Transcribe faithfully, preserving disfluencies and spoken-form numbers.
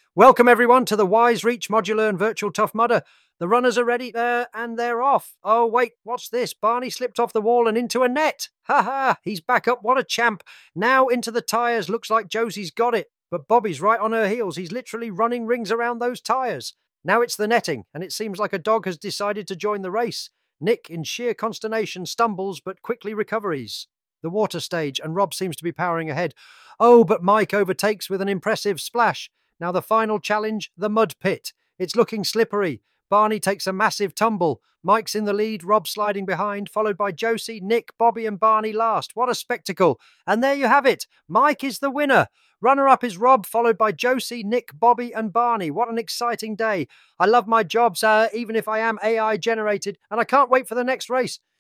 Welcome everyone to the Wise Reach Modular and Virtual Tough Mudder. The runners are ready uh, and they're off. Oh wait, what's this? Barney slipped off the wall and into a net. Ha ha, he's back up, what a champ. Now into the tyres, looks like Josie's got it. But Bobby's right on her heels, he's literally running rings around those tyres. Now it's the netting, and it seems like a dog has decided to join the race. Nick, in sheer consternation, stumbles but quickly recovers. The water stage, and Rob seems to be powering ahead. Oh, but Mike overtakes with an impressive splash. Now the final challenge, the mud pit. It's looking slippery. Barney takes a massive tumble. Mike's in the lead, Rob sliding behind, followed by Josie, Nick, Bobby and Barney last. What a spectacle. And there you have it. Mike is the winner. Runner-up is Rob, followed by Josie, Nick, Bobby and Barney. What an exciting day. I love my jobs, uh, even if I am A I generated, and I can't wait for the next race.